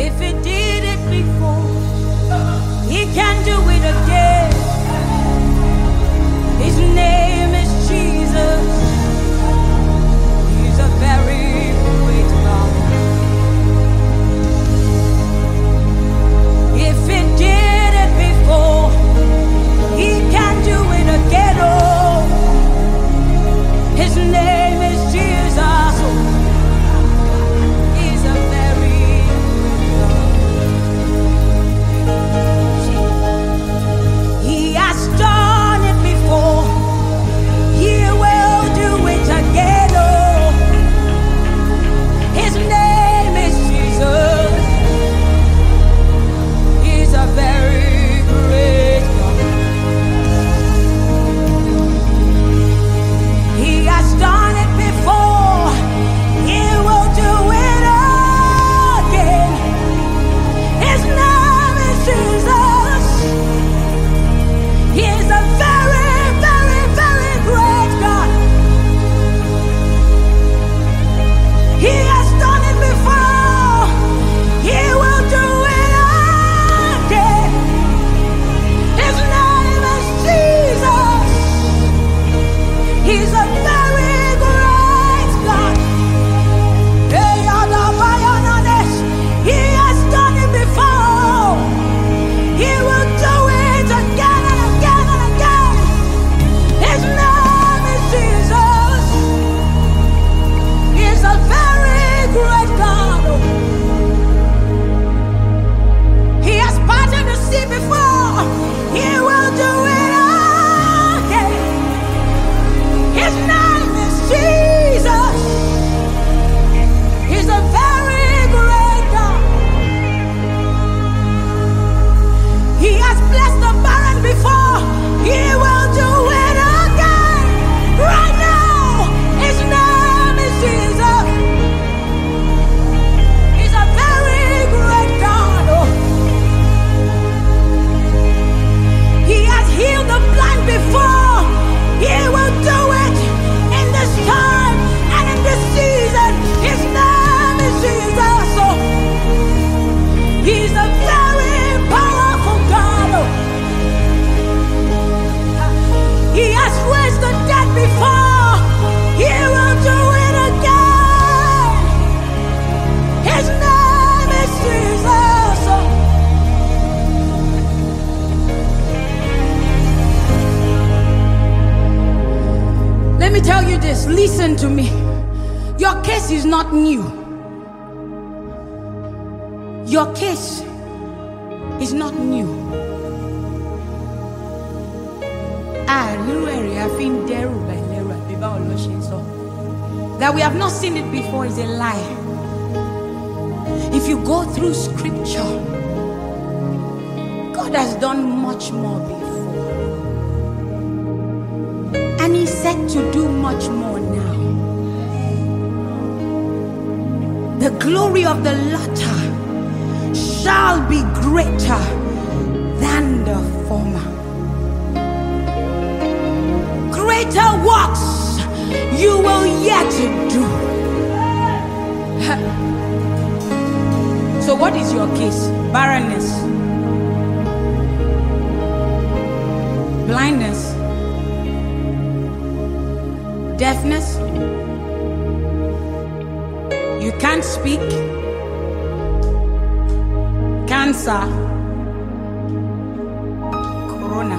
If he did it before, he can do it again. His name is Jesus. He's a very great God. If he did it before, he can do it again. Oh, his name is Jesus. He's a very He has done it before. He will do it again. Oh, his name is Jesus. He's a very great God. He has done it before. He will do it again. His name is Jesus. He is a very, very, very great God. He has done it before. He will do it again. His name is Jesus. He's a very great God. He has done it before. He will do it again and again and again. His name is Jesus. He's a very great God. He has parted the sea before. He will do it again. His name is Jesus. He's a very great God. He has blessed the barren before. He will do it again. Right now, his name is Jesus. He's a very great God. Oh. He has healed the blind before. He will do it in this time and in this season. His name is Jesus. Oh. He's a very powerful God. Oh. He has raised the dead before. He will do it again. His name is Jesus. Oh. Let me tell you this. Listen to me. Your case is not new. Your case is not new. That we have not seen it before is a lie. If you go through scripture, God has done much more before. And He's set to do much more now. The glory of the latter shall be greater than the former. Greater works you will yet do. So what is your case? Barrenness, blindness, deafness, you can't speak, cancer, corona,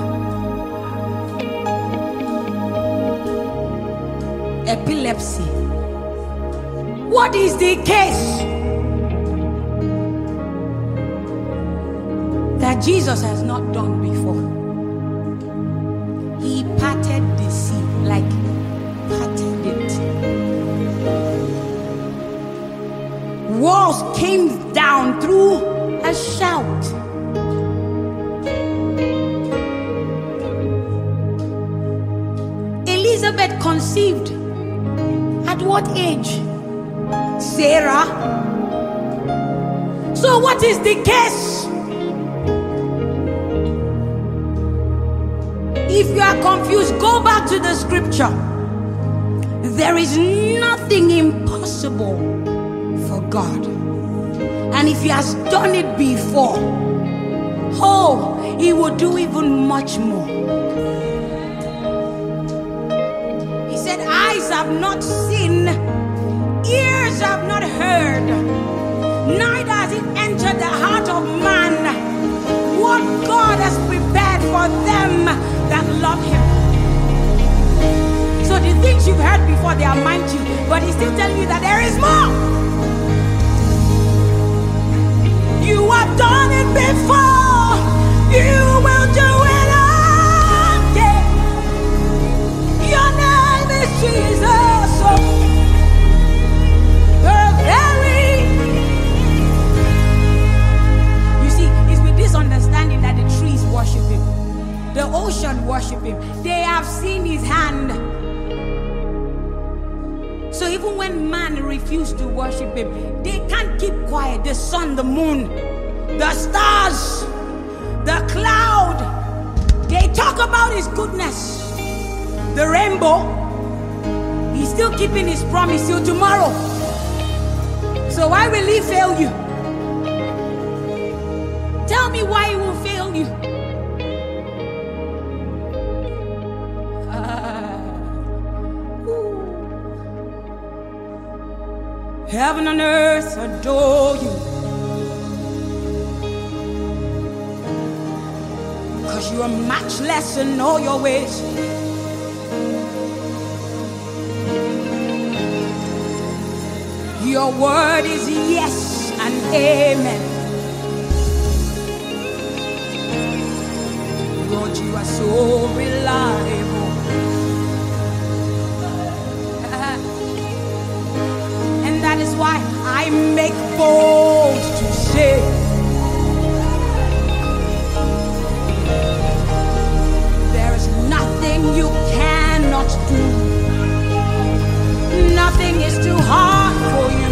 epilepsy. What is the case that Jesus has not done before? He parted the sea, like parted it. Walls came down through a shout. Elizabeth conceived at what age? Sarah. So what is the case? If you are confused, go back to the scripture. There is nothing impossible for God. And if he has done it before, oh, he will do even much more. He said, eyes have not seen, ears have not heard, neither has it entered the heart of man what God has prepared for them that love him. So the things you've heard before, they are mighty, but he's still telling you that there is more. You have done it before, you will do it again. Your name is Jesus. So you see, it's with this understanding that the trees worship him, the ocean worship him. They have seen his hand. So even when man refused to worship him, they can't keep quiet. The sun, the moon, the stars, the cloud, they talk about his goodness. The rainbow, he's still keeping his promise till tomorrow. So why will he fail you? Tell me why he will fail you. Heaven and earth adore you, 'cause you are matchless in all your ways. Your word is yes and amen. Lord, you are so reliable. That is why I make bold to say, there is nothing you cannot do. Nothing is too hard for you.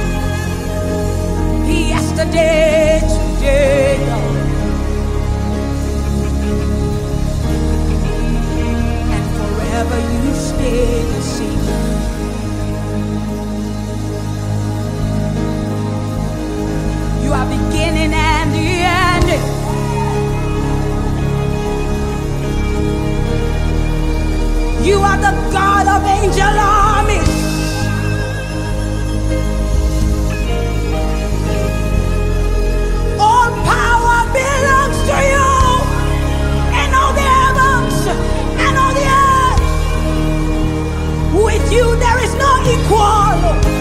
Yesterday, today, and forever you stay the same. Beginning and the end. You are the God of angel armies. All power belongs to you, and all the heavens and all the earth. With you there is no equal.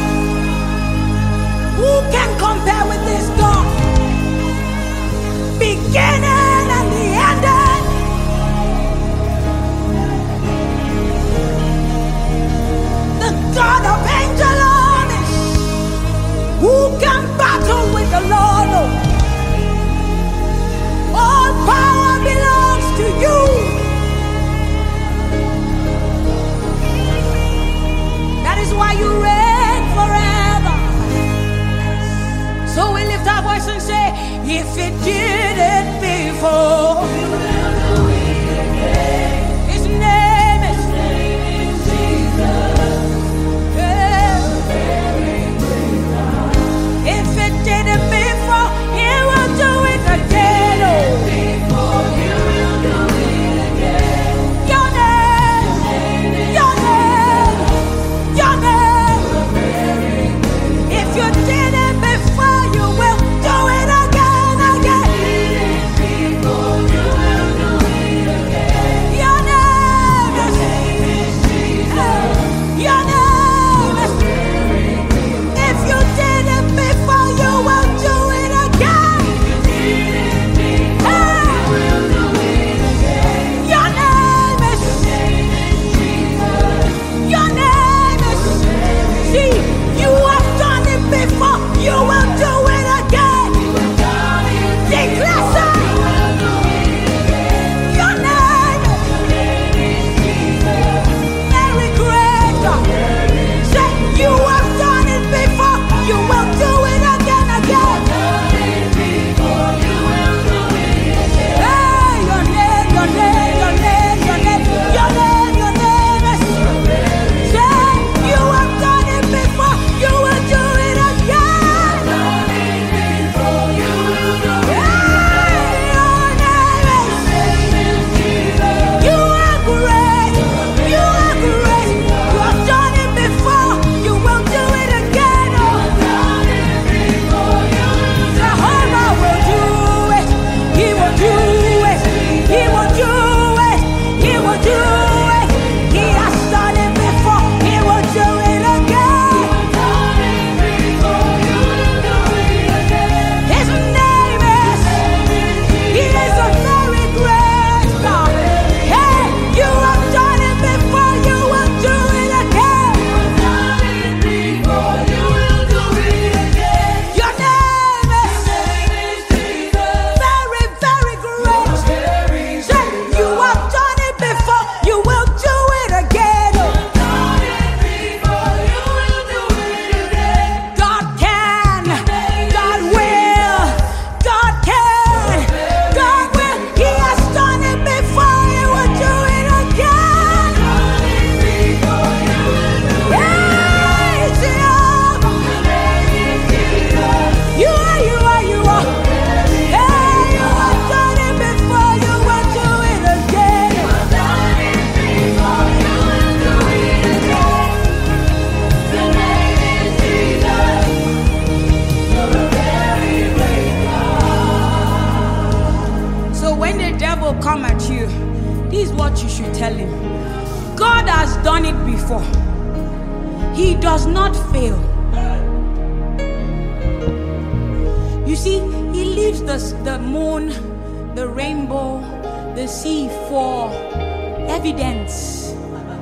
Who can compare with this God? Beginning and the ending. The God of angel armies. Who can battle with the Lord? All power belongs to you. That is why you reign forever. So we lift our voice and say, if it did it before, his name is Jesus. Yeah. If it did it before, he will do it again. Oh. Before you will do it again. Your name, your name, your name. If you did it before, you will do it again, again. what you should tell him. God has done it before. He does not fail. You see, he leaves the moon, the rainbow, the sea for evidence.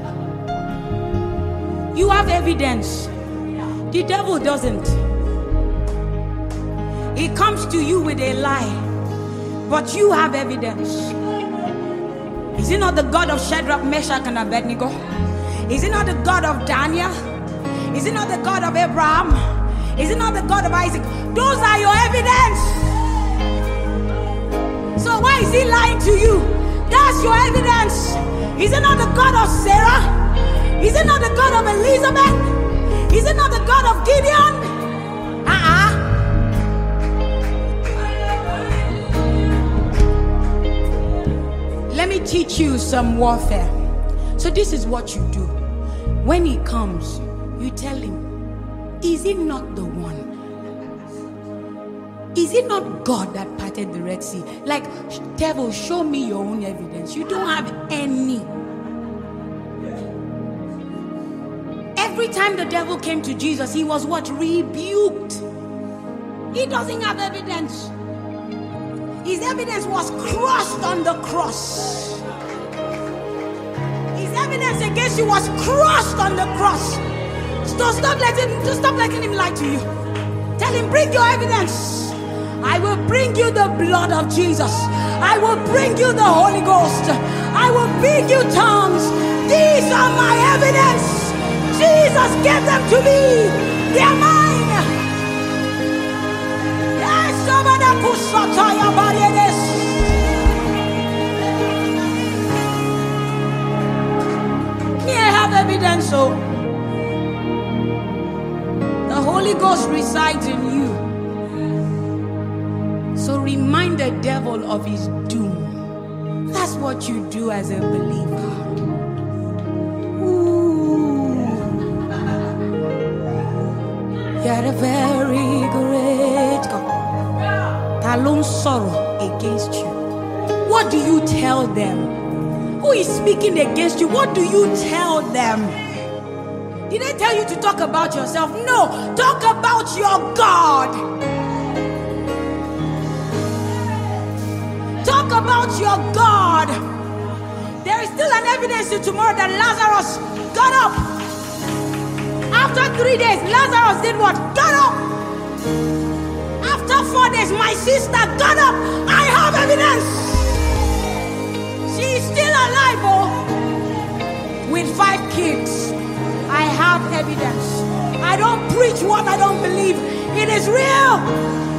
You have evidence. The devil doesn't. He comes to you with a lie, but you have evidence. Is he not the God of Shadrach, Meshach, and Abednego? Is he not the God of Daniel? Is he not the God of Abraham? Is he not the God of Isaac? Those are your evidence. So why is he lying to you? That's your evidence. Is he not the God of Sarah? Is he not the God of Elizabeth? Is he not the God of Gideon? Let me teach you some warfare. So this is what you do. When he comes, you tell him, is it not the one? Is it not God that parted the Red Sea? Like, devil, show me your own evidence. You don't have any. Every time the devil came to Jesus, he was what? Rebuked. He doesn't have evidence. His evidence was crushed on the cross. His evidence against you was crushed on the cross. So stop letting him lie to you. Tell him, bring your evidence. I will bring you the blood of Jesus. I will bring you the Holy Ghost. I will bring you tongues. These are my evidence. Jesus gave them to me. They are mine. Yes, me, I have evidence. So the Holy Ghost resides in you. So remind the devil of his doom. That's what you do as a believer. You're a very great God. Talon sorrow against you. What do you tell them? Who is speaking against you? What do you tell them? Did I tell you to talk about yourself? No, talk about your God. Talk about your God. There is still an evidence to tomorrow that Lazarus got up. After 3 days, Lazarus did what? Got up. After 4 days, my sister got up. I have evidence. She is still alive, oh, with 5 kids. I have evidence. I don't preach what I don't believe. It is real.